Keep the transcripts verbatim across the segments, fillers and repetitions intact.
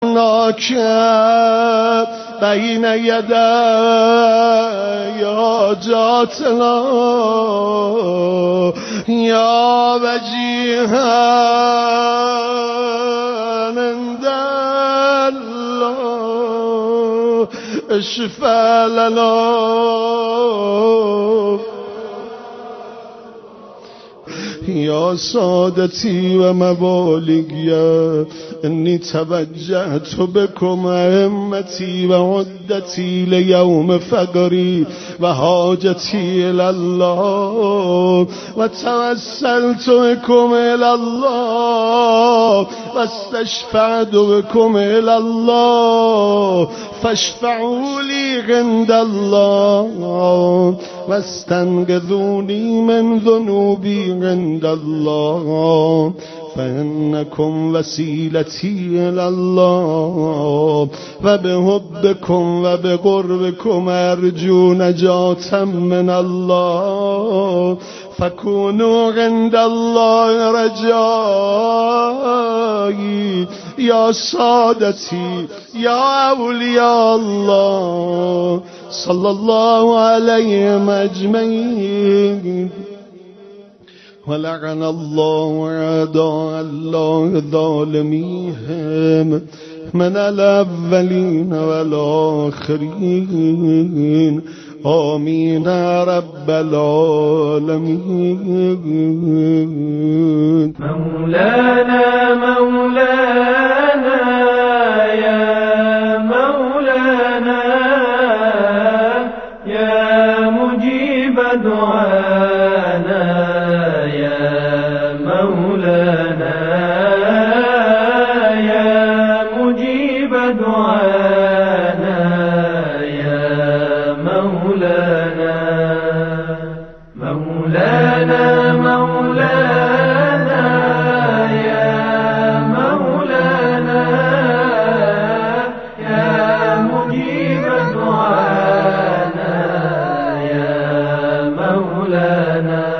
جعلناك بين يدي حاجاتنا يا وجيها عند الله اشفع لنا يا سادتي وموالي إني توجهت بكم أئمتي وعدتي ليوم فقري وحاجتي إلى الله وتوسلت بكم إلى الله واستشفعت بكم إلى الله فاشفعوا لي عند الله واستنقذوني من ذنوبي عند الله فإنكم وسيلتي إلى الله وبحبكم وبقربكم أرجو نجاة من الله فكونوا عند الله رجائي يا سادتي يا أولياء الله صلى الله عليهم أجمعين ولعن الله أعداء الله ظالميهم من الأولين والآخرين آمين رب العالمين. مولانا مولانا يا مولانا يا مجيب دعانا يا مولانا يا مجيب دعانا يا مولانا مولانا مولانا يا مولانا يا مجيب دعانا يا مولانا.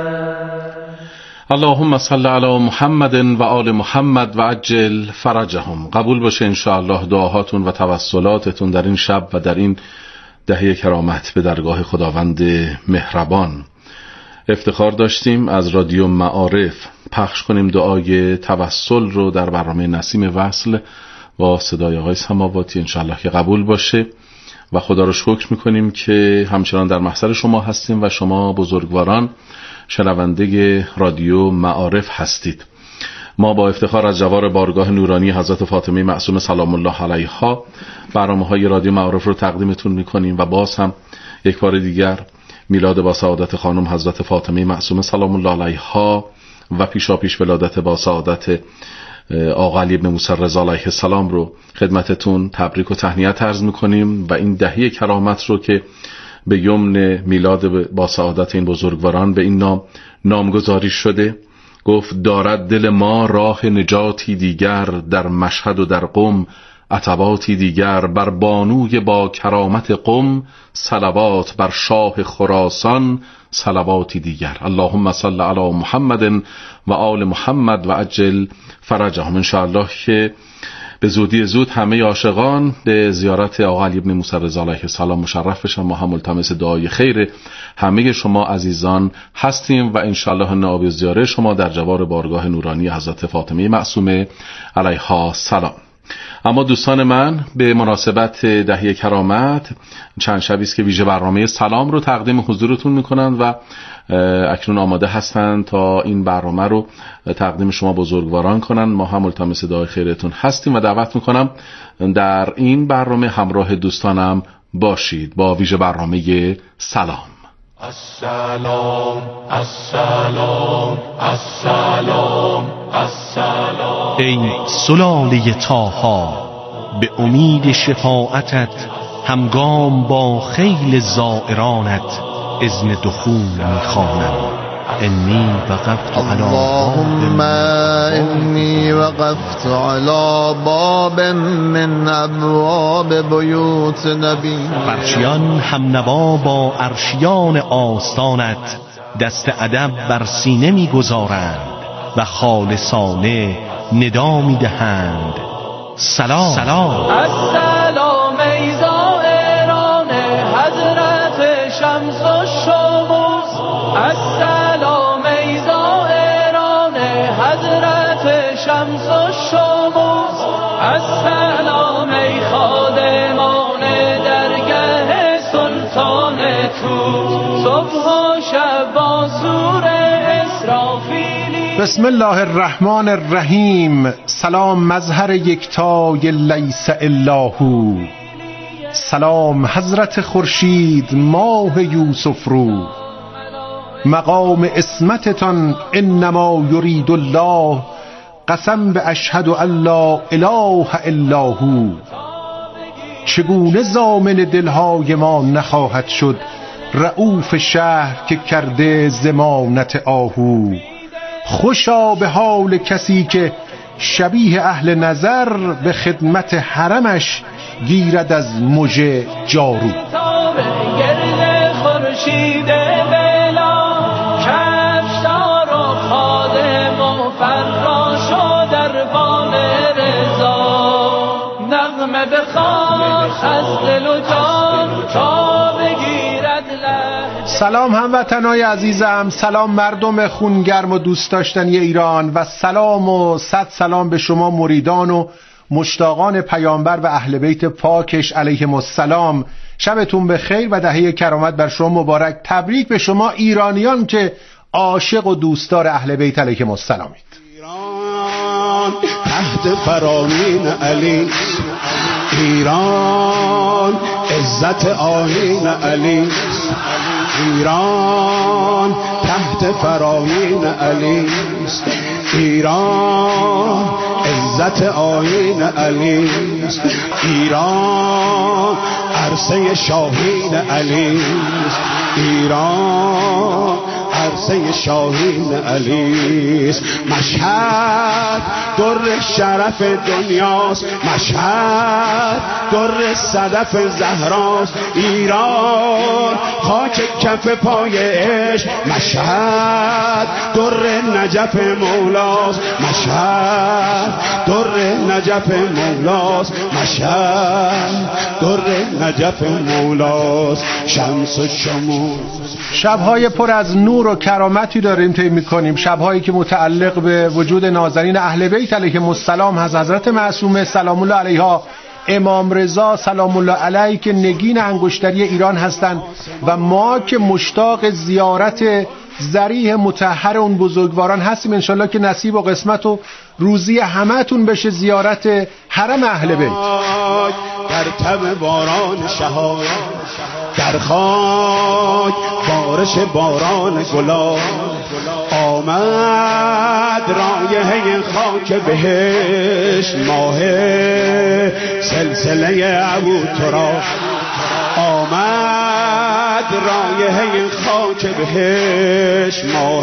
اللهم صل علی محمد و آل محمد و عجل فرجهم. قبول باشه انشاءالله دعاهاتون و توسلاتتون در این شب و در این دهه کرامت به درگاه خداوند مهربان. افتخار داشتیم از رادیو معارف پخش کنیم دعای توسل رو در برنامه نسیم وصل با صدای آقای سماواتی، انشاءالله که قبول باشه و خدا رو شکر میکنیم که همچنان در محضر شما هستیم و شما بزرگواران شنونده رادیو معارف هستید. ما با افتخار از جوار بارگاه نورانی حضرت فاطمه معصومه سلام الله علیها برنامه‌های رادیو معارف رو تقدیمتون میکنیم و باز هم یک بار دیگر میلاد با سعادت خانم حضرت فاطمه معصومه سلام الله علیها و پیشاپیش ولادت با سعادت آقا علی بن موسی رضا علیه السلام رو خدمتتون تبریک و تهنیت عرض میکنیم و این دهه کرامت رو که به یمن میلاد با سعادت این بزرگواران به این نام نامگذاری شده. گفت دارد دل ما راه نجاتی دیگر، در مشهد و در قم عتباتی دیگر، بر بانوی با کرامت قم صلوات، بر شاه خراسان صلواتی دیگر. اللهم صل علی محمد و آل محمد و عجل فرجهم. انشاءالله که به زودی زود همه عاشقان به زیارت آقا علی بن موسی رضا علیه السلام مشرف بشن. ما هم ملتمس دعای خیر همه شما عزیزان هستیم و انشاءالله نائب زیاره شما در جوار بارگاه نورانی حضرت فاطمه معصومه علیها السلام. اما دوستان من به مناسبت دهه کرامت چند شبی است که ویژه برنامه سلام رو تقدیم حضورتون میکنند و اکنون آماده هستند تا این برنامه رو تقدیم شما بزرگواران کنند. ما هم ملتمس دعای خیرتون هستیم و دعوت میکنم در این برنامه همراه دوستانم باشید با ویژه برنامه سلام. السلام السلام السلام السلام. ای سلاله طاها به امید شفاعتت همگام با خیل زائرانت اذن دخول میخوانم. انی وقفت علی اللهم انی وقفت علی باب من ابواب بیوت نبی. فرشیان هم نوا با عرشیان آستانت دست ادب بر سینه میگذارند و خالصانه ندا میدهند سلام سلام السلام ای زائران حضرت شمس و شموس، السلام ای زائران حضرت شمس و شموس، السلام ای خادمان درگه سلطان توس، صبح و شب با سور اسرافیلی. بسم الله الرحمن الرحیم. سلام مظهر یکتای لیس الا هو، سلام حضرت خورشید ماه یوسف رو، مقام عصمتتان انما یرید الله، قسم به اشهد ان لا اله الا هو. چگونه ضامن دلهای ما نخواهد شد رؤوف شهر که کرده ضمانت آهو. خوشا به حال کسی که شبیه اهل نظر، به خدمت حرمش گیرد از مژه جارو. گرد خورشید بلا کفشدار و خادم و فراش و دربان رضا، نغمه بخواد از دل و جان تا بگیرد لحظه. سلام هموطنای عزیزم، سلام مردم خونگرم و دوست داشتنی ایران، و سلام و صد سلام به شما مریدان و مشتاقان پیامبر و اهل بیت پاکش علیهم السلام. شبتون بخیر و دهه کرامت بر شما مبارک. تبریک به شما ایرانیان که عاشق و دوستدار اهل بیت علیهم السلامید. ایران تحت فرامین علی، ایران عزت آیین علی، ایران تحت فرامین علی، ایران عزت آیین علی، ایران عرصه شاهین علی، ایران عرصه شاهین علی. مشهد در شرف دنیاست، مشهد در صدف زهراست، ایران خاک کف پای عشق، مشهد در نجف مولاست، مشهد در نجف مولاست، مشهد در نجف مولاست. شمس و شموس. شبهای پر از نور و کرامتی داریم طی می‌کنیم، شبهایی که متعلق به وجود نازنین اهل بیت علیهم السلام از حضرت معصومه سلام الله علیها، امام رضا سلام الله علیه که نگین انگشتری ایران هستند، و ما که مشتاق زیارت ذریح مطهر اون بزرگواران هستیم. انشالله که نصیب و قسمت و روزی همتون بشه زیارت حرم اهل بیت. در تب باران شهاد، در خاک بارش باران گلاب، آمد رایحه خاک بهشت، ماه سلسله ابوتراب، آمد رایحه خاک بهشت، ماه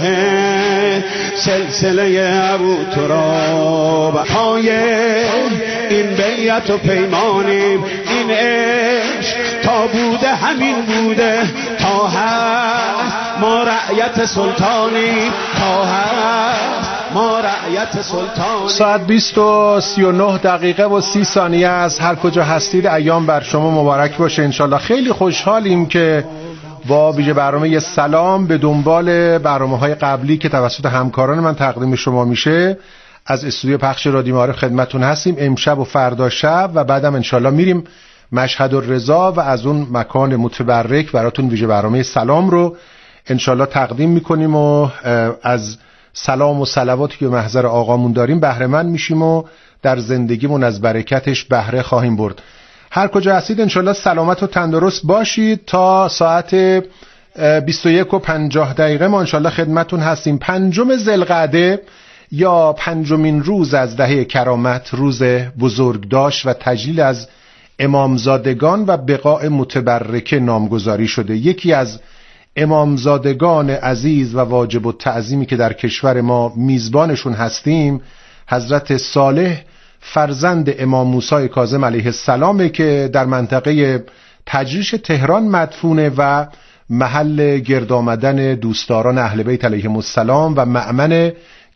سلسله ابوتراب. پای این بیعت و پیمانیم، این عشق تا بوده همین بوده، تا هست ما رعیت سلطانیم، تا هست ما رعیت سلطانیم. ساعت بیست و سی و نه دقیقه و سی ثانیه از هر کجا هستید ایام بر شما مبارک باشه انشالله. خیلی خوشحالیم که با ویژه برنامه سلام به دنبال برنامه‌های قبلی که توسط همکاران من تقدیم شما میشه از استودیو پخش رادیو معارف خدمتتون هستیم. امشب و فردا شب و بعدم انشالله میریم مشهد الرضا و از اون مکان متبرک براتون ویژه برنامه سلام رو انشالله تقدیم میکنیم و از سلام و صلواتی که محضر آقامون داریم بهره مند میشیم و در زندگیمون از برکتش بهره خواهیم برد. هر کجا هستید انشالله سلامت و تندرست باشید. تا ساعت بیست و یک و پنجاه دقیقه ما انشالله خدمتون هستیم. پنجم ذوالقعده یا پنجمین روز از دهه کرامت، روز بزرگداشت و تجلیل از امامزادگان و بقاء متبرکه نامگذاری شده. یکی از امامزادگان عزیز و واجب التعظیمی که در کشور ما میزبانشون هستیم حضرت صالح فرزند امام موسی کاظم علیه السلام که در منطقه تجریش تهران مدفونه و محل گرد آمدن دوستداران اهل بیت علیهم السلام و مأمن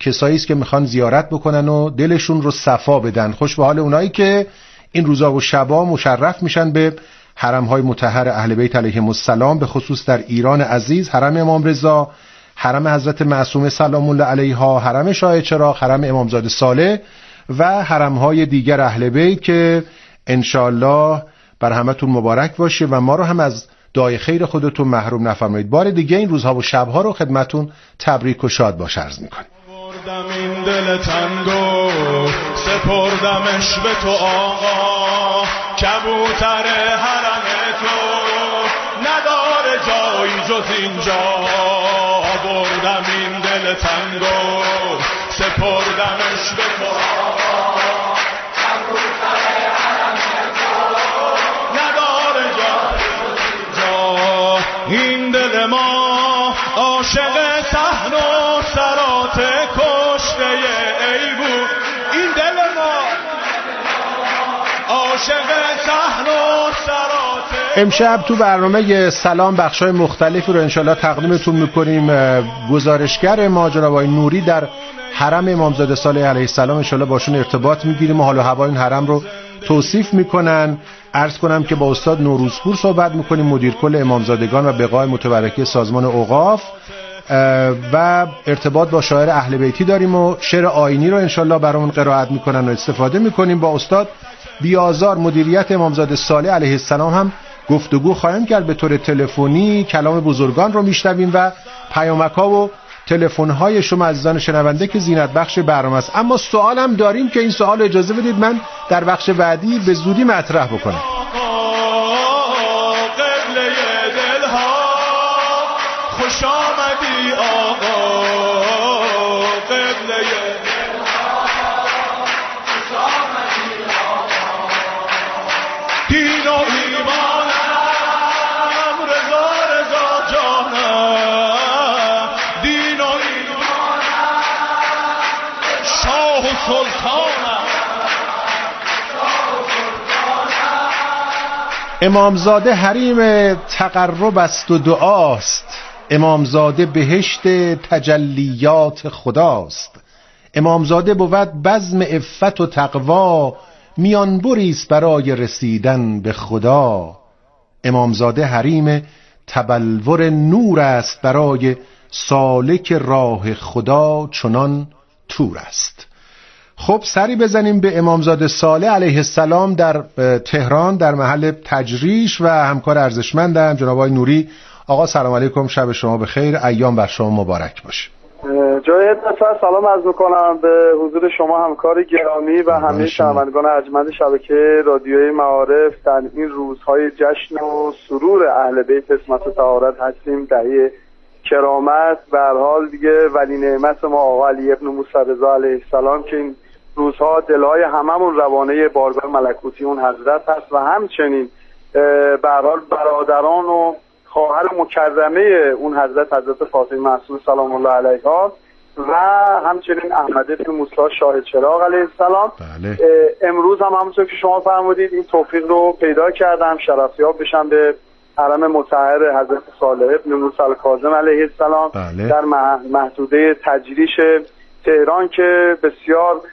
کسایی است که میخوان زیارت بکنن و دلشون رو صفا بدن. خوش به حال اونایی که این روزا و شبا مشرف میشن به حرم‌های مطهر اهل بیت علیهم السلام، به خصوص در ایران عزیز، حرم امام رضا، حرم حضرت معصومه سلام الله علیها، حرم شاه چراغ، حرم امامزاده صالح و حرم‌های دیگر اهل بیت که انشاءالله بر همتون مبارک باشه و ما رو هم از دعای خیر خودتون محروم نفرمایید. بار دیگه این روزها و شبها رو خدمتون تبریک و شاد باش عرض می‌کنیم. بردم این دل تنگو سپردمش به تو آقا، کبوتر حرم تو نداره جایی جز اینجا. بردم این دل تنگو سپردمش به تو آقا، کبوتر حرم تو نداره جایی جز اینجا. این دل ما عاشق صحن و سرات کشته ای بود، این دل ما عاشق صحن و سرات. امشب تو برنامه سلام بخشای مختلفی رو انشالله تقدیمتون میکنیم. گزارشگر ما جناب آقای نوری در حرم امامزاده صالح علیه السلام انشالله باشون ارتباط میگیریم و حال و هوای این حرم رو توصیف میکنن. عرض کنم که با استاد نوروزپور صحبت میکنیم، مدیر کل امامزادگان و بقای متبرکه سازمان اوقاف، و ارتباط با شاعر اهل بیتی داریم و شعر آیینی رو انشالله برامون قرائت میکنن و استفاده میکنیم. با استاد بیازار مدیریت امامزاده صالح علیه السلام هم گفتگو خواهیم کرد به طور تلفنی. کلام بزرگان رو میشنویم و پیامک‌ها و تلفن‌های شما عزیزان شنونده که زینت بخش برنامه است. اما سوالم داریم که این سوال اجازه بدید من در بخش بعدی به زودی مطرح بکنم. خوش آمدی آقا قبله خوش آمدی آقا، دین و ایمانم رضا رضا جانم، دین و ایمانم شاه و سلطانم. امامزاده حریم تقرب است و دعاست، امامزاده بهشت تجلیات خداست. امامزاده بود بزم عفت و تقوا، میانبریست برای رسیدن به خدا. امامزاده حریم تبلور نور است، برای سالک راه خدا چنان طور است. خب سری بزنیم به امامزاده صالح علیه السلام در تهران در محل تجریش و همکار ارزشمندم جناب آقای نوری. آقا سلام علیکم، شب شما بخیر، ایام بر شما مبارک باشه. جای بسیار سلام عرض می‌کنم به حضور شما همکار گرامی و همه شنوندگان ارجمند شبکه رادیوی معارف. در این روزهای جشن و سرور اهل بیت عصمت و طهارت هستیم، دهه کرامت. به هر حال دیگه ولی نعمت ما آقا علی ابن موسی رضا علیه السلام که این روزها دلهای هممون روانه بارگاه ملکوتی اون حضرت هست و همچنین به هر حال برادران و خواهر مکرمه اون حضرت حضرت فاطمه معصومه سلام الله علیها و همچنین احمد بن موسی شاه چراغ علیه السلام. بله. امروز هم همونطور که شما فرمودید این توفیق رو پیدا کردم شرفیاب بشم به حرم مطهر حضرت صالح ابن موسی الکاظم علیه السلام. بله. در محدوده تجریش تهران که بسیار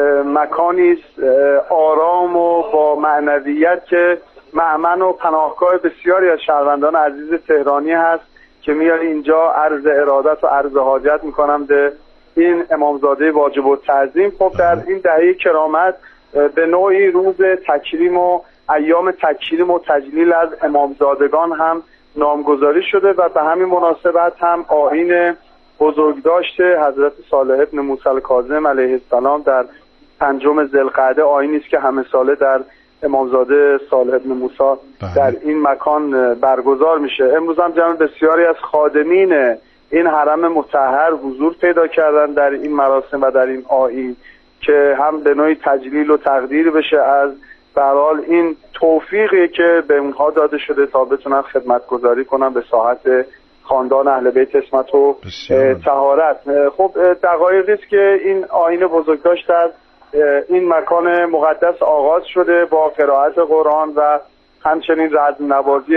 مکانی است آرام و با معنویت که مأمن و پناهگاه بسیاری از شهروندان عزیز تهرانی هست که میان اینجا عرض ارادت و عرض حاجت میکنم به این امامزاده واجب التعظیم. خب در این دهه کرامت به نوعی روز تکریم و ایام تکریم و تجلیل از امامزادگان هم نامگذاری شده و به همین مناسبت هم آیین بزرگداشت حضرت صالح ابن موسی الکاظم علیه السلام در پنجم ذوالقعده آیینی است که همه ساله در امامزاده صالح ابن موسی در این مکان برگزار میشه. امروز هم جمع بسیاری از خادمین این حرم مطهر حضور پیدا کردن در این مراسم و در این آیین که هم به نوعی تجلیل و تقدیر بشه از به هر حال این توفیقی که به اونها داده شده تا بتونن خدمتگزاری کنن به ساحت خاندان اهل بیت عصمت و طهارت. خب دقایقی است که این آیین بزرگداشت در این مکان مقدس آغاز شده با قرائت قرآن و همچنین رزم نوازی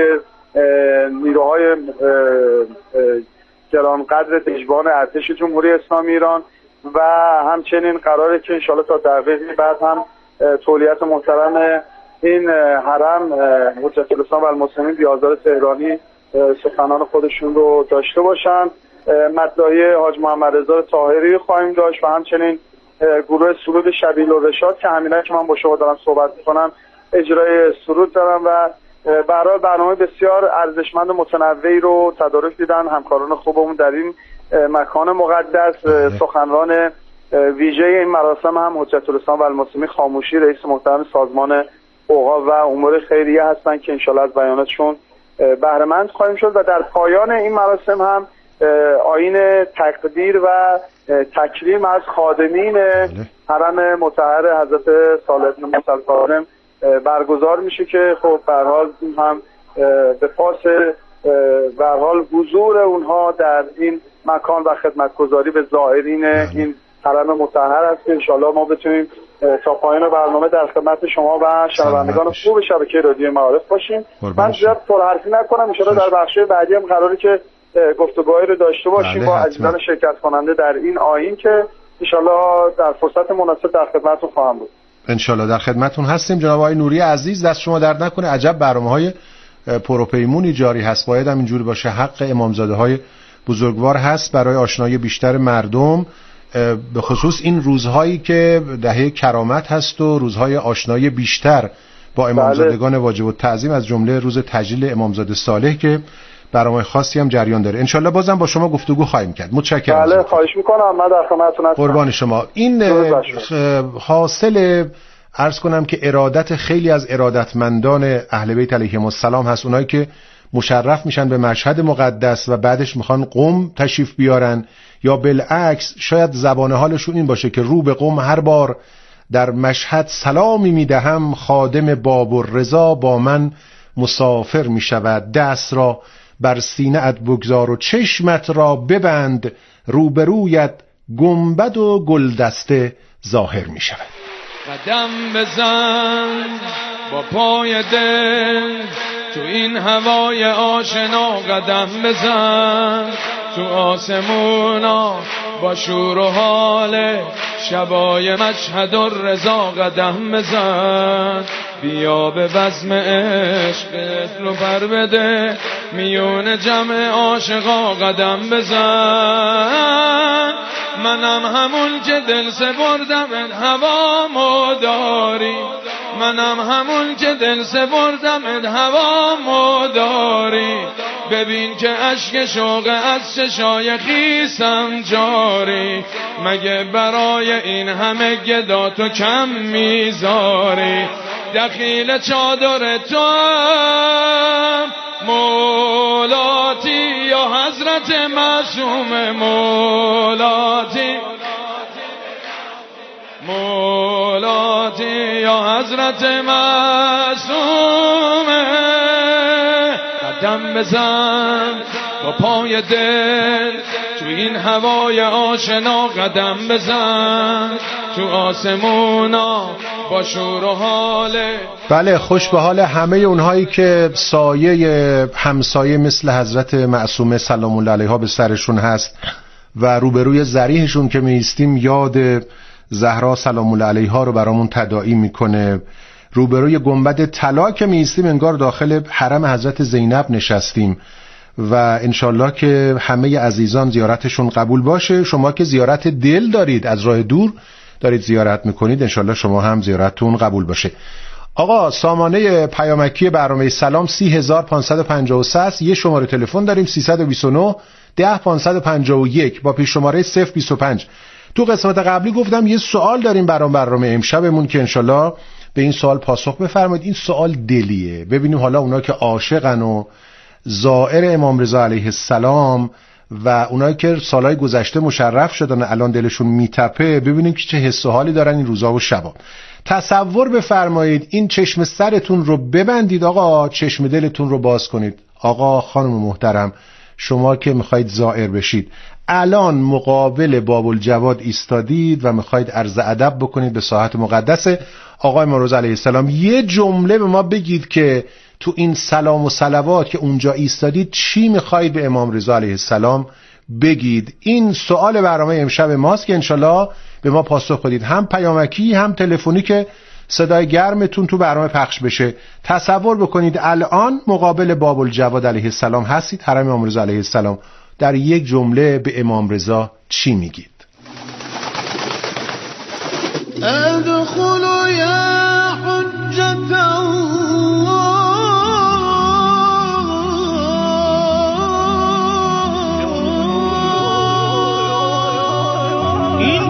نیروهای گرانقدر دژبان ارتش جمهوری اسلامی ایران و همچنین قراره که انشالله تا دقیقه بعد هم تولیت محترم این حرم حجت الاسلام و المسلمین بیازار تهرانی سخنان خودشون رو داشته باشن. مداحی حاج محمد رضا طاهری خواهیم داشت و همچنین گروه سرود شبیل الرشاد که همینه که من با شما دارم صحبت میکنم اجرای سرود دارم و برای برنامه بسیار ارزشمند و متنوعی رو تدارک دیدن همکاران خوبمون در این مکان مقدس. سخنران ویژه این مراسم هم حجت الاسلام و المسلمین خاموشی رئیس محترم سازمان اوقاف و امور خیریه هستن که انشالله از بیاناتشون بهره مند خواهیم شد و در پایان این مراسم هم آیین تقدیر و تکریم از خادمین حرم مطهر حضرت صالح بن موسی الکاظم برگزار میشه که خب به هر حال هم به پاس به هر حال حضور اونها در این مکان و خدمتگزاری به زائرین این حرم مطهر است که انشالله ما بتونیم تا پایان برنامه در خدمت شما و شنوندگان خوب شبکه رادیو معارف باشیم. من زیاد پرحرفی نکنم، انشالله در بخش بعدی هم قراره که گفتگوهایی رو داشته باشیم با عزیزان شرکت کننده در این آیین که انشالله در فرصت مناسب در خدمتتون خواهم بود. انشالله در خدمتتون هستیم. جناب آقای نوری عزیز دست شما درد نکنه، عجب برنامه‌های پروپیمونی جاری هست، باید هم اینجوری باشه. حق امامزاده‌های بزرگوار هست برای آشنایی بیشتر مردم، به خصوص این روزهایی که دهه کرامت هست و روزهای آشنایی بیشتر با امامزادگان واجب التعظیم، از جمله روز تجلیل امامزاده صالح که برنامه خاصی هم جریان داره. انشالله بازم با شما گفتگو خواهیم کرد. متشکرم. بله خواهش میکنم، من در خدمتتون هستم. قربان شما. این حاصل عرض کنم که ارادت خیلی از ارادتمندان اهل بیت علیهم السلام هست، اونایی که مشرف میشن به مشهد مقدس و بعدش میخوان قم تشریف بیارن، یا بالعکس شاید زبان حالشون این باشه که رو به قم هر بار در مشهد سلامی میدهم، خادم باب الرضا با من مسافر میشود، دست را بر سینه ات بگذار و چشمت را ببند، روبرویت گنبد و گلدسته ظاهر میشود. قدم بزن با پای دل تو این هوای آشنا، قدم بزن تو آسمونا با شور و حال شبای مشهد الرضا، قدم بزن بیا به بزم عشقت رو پر بده میون جمع عاشقا، قدم بزن منم همون که دل سپردم هوامو داری، منم همون که دل سپردم هوامو داری، ببین که اشک شوق از چشای خیسم جاری، مگه برای این همه گدا تو کم میذاری، دخیل چادر تو مولاتی یا حضرت معصوم مولاتی، مولاتی یا حضرت معصوم، قدم بزن با پای دل تو این هوای آشنا، قدم بزن تو آسمونا با شور و حاله. بله، خوش به حال همه اونهایی که سایه همسایه مثل حضرت معصومه سلام الله علیها به سرشون هست و روبروی ذریحشون که میستیم یاد زهرا سلام الله علیها رو برامون تداعی میکنه، روبروی گنبد طلا که میستیم انگار داخل حرم حضرت زینب نشستیم و انشالله که همه عزیزان زیارتشون قبول باشه. شما که زیارت دل دارید، از راه دور دارید زیارت میکنید، انشالله شما هم زیارتتون قبول باشه. آقا سامانه پیامکی برنامه سلام سی هزار پانصد و پنجاه و سه است. یه شماره تلفن داریم سیصد و بیست و نه ده پانصد و پنجاه و یک با پیش شماره صفر بیست و پنج. تو قسمت قبلی گفتم یه سوال داریم برام برنامه امشبمون که انشالله به این سوال پاسخ بفرمایید. این سوال دلیه، ببینیم حالا اونا که عاشقن و زائر امام رضا علیه السلام و اونایی که سالهای گذشته مشرف شدن الان دلشون میتپه، ببینیم که چه حس و حالی دارن این روزا و شبا. تصور بفرمایید این چشم سرتون رو ببندید آقا، چشم دلتون رو باز کنید. آقا خانم محترم، شما که میخواید زائر بشید، الان مقابل باب الجواد ایستادید و میخواید عرض ادب بکنید به ساحت مقدس آقای امام رضا علیه السلام، یه جمله به ما بگید که تو این سلام و صلوات که اونجا ایستادید چی میخواید به امام رضا علیه السلام بگید. این سوال برنامه امشب ماست که انشالله به ما پاسخ بدید، هم پیامکی هم تلفنی، که صدای گرمتون تو برنامه پخش بشه. تصور بکنید الان مقابل باب الجواد علیه السلام هستید، حرم امام رضا علیه السلام، در یک جمله به امام رضا چی میگید؟ ادخلوا یا حجت الله این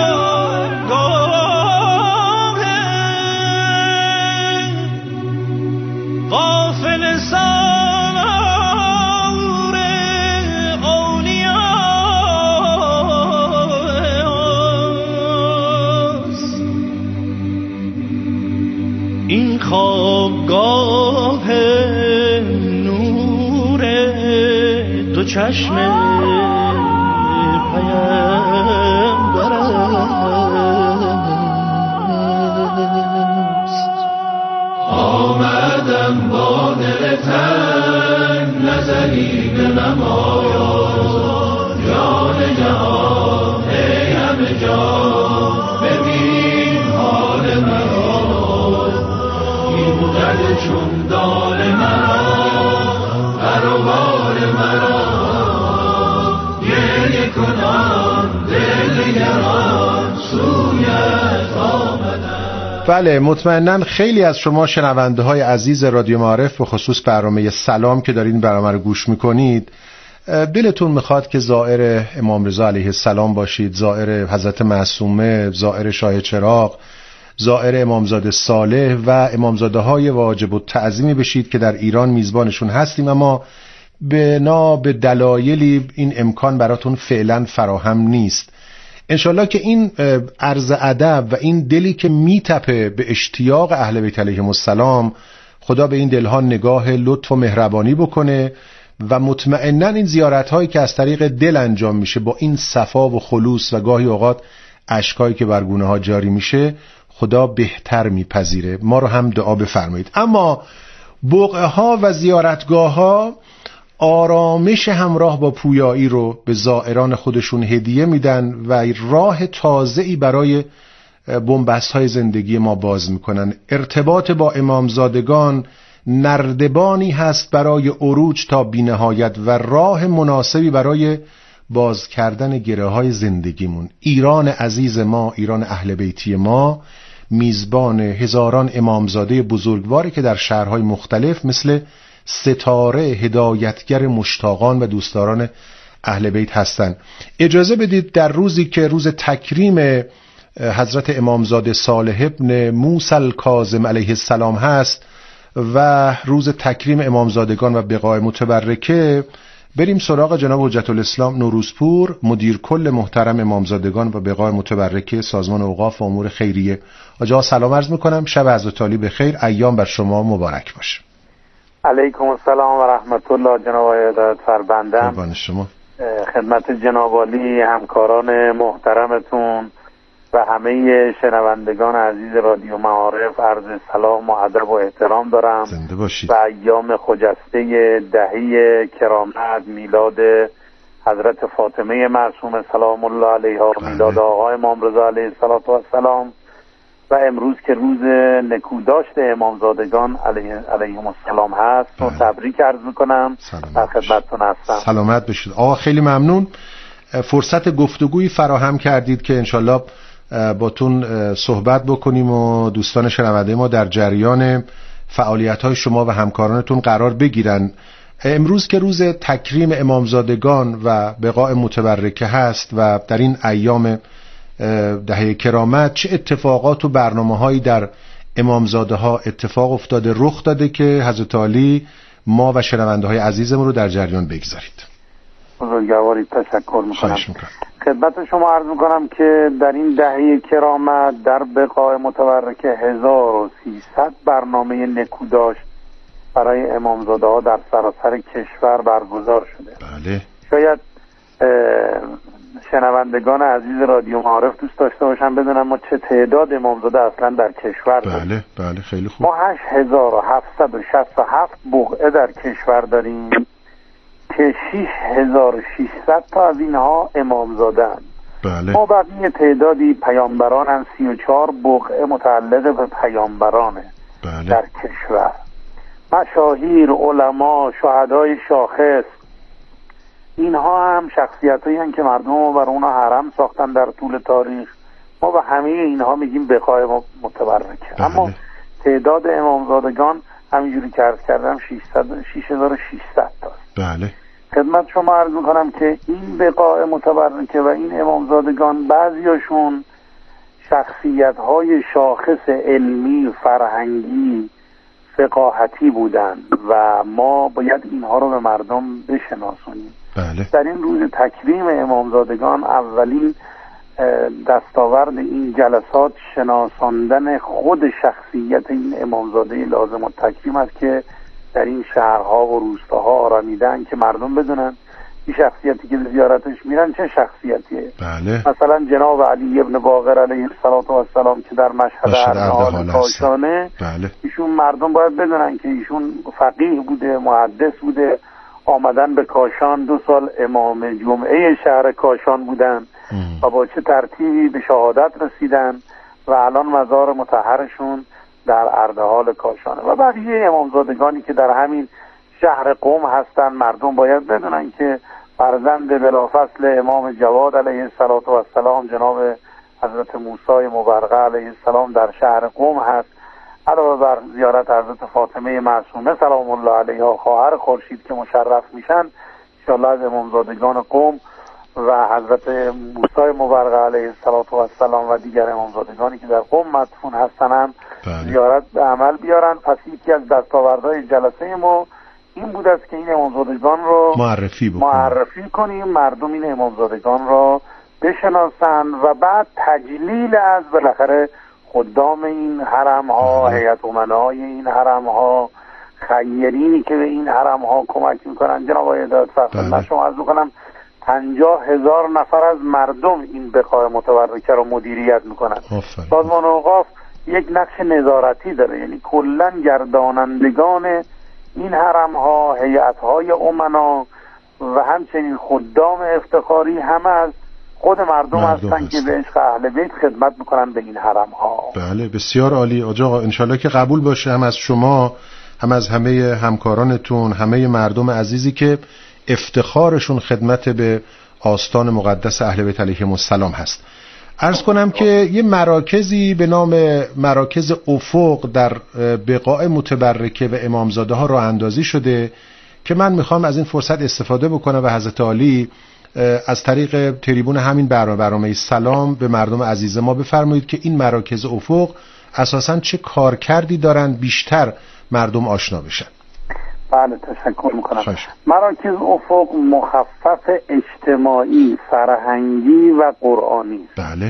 بارگاه غافل سالار اولیاست، این خوابگاه نور دو چشم پیامبر است. آمدم با دل تنگ نزدی به نمایا جان جهان ای همه جان ببین حال مرا، این قدر چون دال مرا برابر مرا گریه کنان دل گران سویت آمدم. بله، مطمئناً خیلی از شما شنونده های عزیز رادیو معارف به خصوص برنامه سلام که دارین برنامه رو گوش میکنید دلتون میخواد که زائر امام رضا علیه السلام باشید، زائر حضرت معصومه، زائر شاه چراغ، زائر امامزاده صالح و امامزاده های واجب التعظیمی بشید که در ایران میزبانشون هستیم، اما بنا به دلایلی این امکان براتون فعلا فراهم نیست. انشالله که این عرض ادب و این دلی که میتپه به اشتیاق اهل بیت علیهم السلام، خدا به این دلها نگاه لطف و مهربانی بکنه و مطمئناً این زیارت هایی که از طریق دل انجام میشه با این صفا و خلوص و گاهی اوقات اشکایی که بر گونه ها جاری میشه، خدا بهتر میپذیره. ما رو هم دعا بفرمایید. اما بقعه ها و زیارتگاه ها آرامش همراه با پویایی رو به زائران خودشون هدیه میدن و راه تازه‌ای برای بن‌بست‌های زندگی ما باز میکنن. ارتباط با امامزادگان نردبانی هست برای عروج تا بی‌نهایت و راه مناسبی برای باز کردن گره‌های زندگیمون. ایران عزیز ما، ایران اهل بیتی ما، میزبان هزاران امامزاده بزرگواری که در شهرهای مختلف مثل ستاره هدایتگر مشتاقان و دوستداران اهل بیت هستند. اجازه بدید در روزی که روز تکریم حضرت امامزاده صالح ابن موسی الکاظم علیه السلام هست و روز تکریم امامزادگان و بقاء متبرکه، بریم سراغ جناب حجت الاسلام نوروزپور، مدیر کل محترم امامزادگان و بقاء متبرکه سازمان اوقاف و امور خیریه. آقا سلام عرض میکنم، شب حضرت عالی بخیر، ایام بر شما مبارک باشه. علیکم السلام و رحمت الله جناب عایدت فربندم. قربان شما. خدمت جناب عالی، همکاران محترمتون و همه شنوندگان عزیز رادیو معارف عرض سلام و ادب و احترام دارم. زنده باشید. و ایام خجسته دهی کرامت میلاد حضرت فاطمه معصومه سلام الله علیها، میلاد آقا امام رضا علیه السلام و امروز که روز نکوداشت امامزادگان علیه علیهم السلام هست و تبریک عرض میکنم. در خدمتتون هستم. سلامت باشید آقا، خیلی ممنون. فرصت گفتگویی فراهم کردید که انشالله باتون صحبت بکنیم و دوستان شنونده ما در جریان فعالیت‌های شما و همکارانتون قرار بگیرن. امروز که روز تکریم امامزادگان و بقاء متبرکه هست و در این ایام دهه کرامت، چه اتفاقات و برنامه‌هایی در امامزاده ها اتفاق افتاده، رخ داده که حضرت عالی ما و شنونده های عزیزمون رو در جریان بگذارید؟ بزرگواری تشکر میکنم. خواهش میکنم. خدمت شما عرض میکنم که در این دهه کرامت در بقاء متبرکه هزار و سیصد برنامه نکوداشت برای امامزاده ها در سراسر کشور برگزار شده. بله. شاید شنوندگان عزیز رادیو معارف دوست داشته باشن بدونم ما چه تعداد امامزاده اصلا در کشور داریم. بله بله خیلی خوب. ما هشت هزار و هفتصد و شصت و هفت بقعه در کشور داریم که شش هزار و ششصد تا از اینها امامزاده‌اند. بله. ما بقیه تعدادی پیامبران هم سی و چهار بقعه متعلق به پیامبرانه. بله. در کشور مشاهیر، علما، شهدای شاخص، اینها هم شخصیتایی هستند که مردم بر اونا حرم ساختن در طول تاریخ. ما به همه اینها میگیم بقای متبرکه. بله. اما تعداد امامزادگان همینجوری که عرض کردم شش هزار و ششصد تاست. بله. خدمت شما عرض میکنم که این بقای متبرکه و این امامزادگان بعضیاشون شخصیت های شاخص علمی، فرهنگی، فقاهتی بودن و ما باید اینها رو به مردم بشناسونیم. بله. در این روز تکریم امامزادگان اولین دستاورد این جلسات شناساندن خود شخصیت این امامزاده لازم و تکریم است که در این شهرها و روستاها آرامیدن که مردم بدونن این شخصیتی که زیارتش میرن چه شخصیتیه. بله. مثلا جناب علی ابن باقر علیه السلام که در مشهد اردحال کاشانه، بله. ایشون مردم باید بدونن که ایشون فقیه بوده، محدث بوده، آمدن به کاشان، دو سال امام جمعه شهر کاشان بودن ام. و با چه ترتیبی به شهادت رسیدن و الان مزار مطهرشون در اردحال کاشانه و بقیه امامزادگانی که در همین شهر قم هستن. مردم باید بدونن که فرزند بلافصل امام جواد علیه السلام جناب حضرت موسی مبرقه علیه السلام در شهر قم هست. علاوه بر زیارت حضرت فاطمه معصومه سلام الله علیها خواهر خورشید که مشرف میشن انشاءالله از امامزادگان قم و حضرت موسی مبرقه علیه السلام و دیگر امامزادگانی که در قم مدفون هستن هم زیارت به عمل بیارن. پس یکی از دستاوردهای جلسه ما این بود است که این امامزادگان رو معرفی بکنیم. معرفی کنیم، مردم این امامزادگان رو بشناسن و بعد تجلیل از بالاخره خدام این حرم ها، هیئت امنای این حرم ها، خیرینی که به این حرم ها کمک میکنن. جناب آقای هدایت فرمود من شما عرض کنم پنجاه هزار نفر از مردم این بقای متبرکه رو مدیریت میکنن. سازمان اوقاف یک نقش نظارتی داره، یعنی کلا گردانندگان این حرم ها، هیئت های امنا و همچنین خدام افتخاری همه از خود مردم, مردم هستن که به عشق اهل بیت خدمت میکنن به این حرم ها. بله بسیار عالی. آقا انشالله که قبول باشه، هم از شما هم از همه همکارانتون، همه مردم عزیزی که افتخارشون خدمت به آستان مقدس اهل بیت علیهم السلام هست. عرض کنم که یه مراکزی به نام مراکز افق در بقاع متبرکه و امامزاده ها راه اندازی شده که من میخوام از این فرصت استفاده بکنم و حضرت عالی از طریق تریبون همین برنامه برنامه سلام به مردم عزیز ما بفرمایید که این مراکز افق اساساً چه کارکردی دارن بیشتر مردم آشنا بشن. بله تشکر میکنم. خواهش. مراکز افق مخفف اجتماعی، فرهنگی و قرآنی. بله.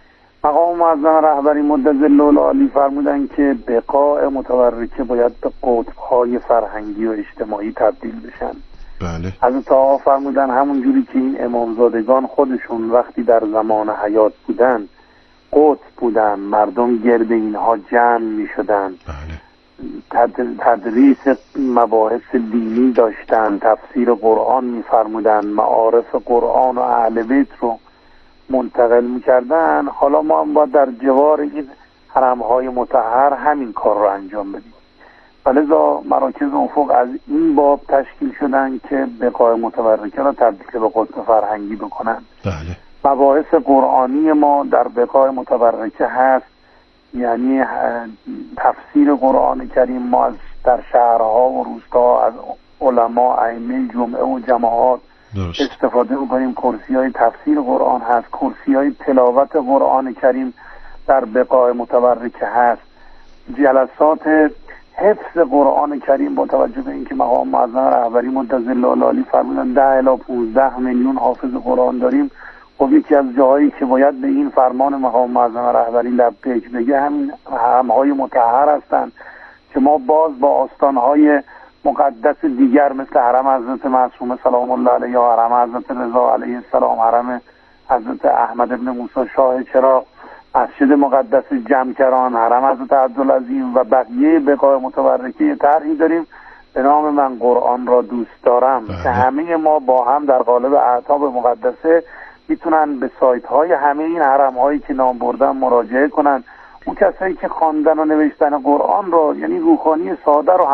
مقام معظم رهبری مدظل العالی فرمودن که بقاع متبرکه باید به قطب‌های فرهنگی و اجتماعی تبدیل بشن. بله. حضرت آقا فرمودن همون جوری که این امامزادگان خودشون وقتی در زمان حیات بودن قطب بودن، مردم گرد اینها جمع می شدن. بله. تدریس مباحث دینی داشتن، تفسیر قرآن می فرمودن، معارف قرآن و اهل بیت رو منتقل می کردن. حالا ما هم باید در جوار این حرمهای مطهر همین کار رو انجام بدیم. ولذا مراکز افق از این باب تشکیل شدن که بقای متبرکه را تبدیل به قطب فرهنگی بکنن. بله. مباحث قرآنی ما در بقای متبرکه هست، یعنی تفسیر قرآن کریم ما از در شهرها و روستاها از علما، ائمه جمعه و جماعات درست. استفاده می‌کنیم. کرسی‌های تفسیر قرآن هست، کرسی‌های تلاوت قرآن کریم در بقای متبرکه هست، جلسات حفظ قرآن کریم با توجه به اینکه مقام معظم رهبری مدظل العالی فرمودن ده الی پانزده میلیون حافظ قرآن داریم. خب یکی از جاهایی که باید به این فرمان مقام معظم رهبری لبیک بگه همین حرم‌های مطهر هستند که ما باز با آستان‌های مقدس دیگر مثل حرم حضرت معصومه سلام الله علیها، حرم حضرت رضا علیه السلام، حرم حضرت احمد ابن موسی شاه چراغ، مسجد مقدس جمکران، حرم حضرت عبدالعظیم و بقیه بقای متبرکه طرحی داریم به نام من قرآن را دوست دارم بله. که همه ما با هم در قالب اعتاب مقدسه میتونن به سایت های همه این حرم هایی که نام بردن مراجعه کنن. اون کسایی که خواندن و نوشتن قرآن را، یعنی روحانی ساده رو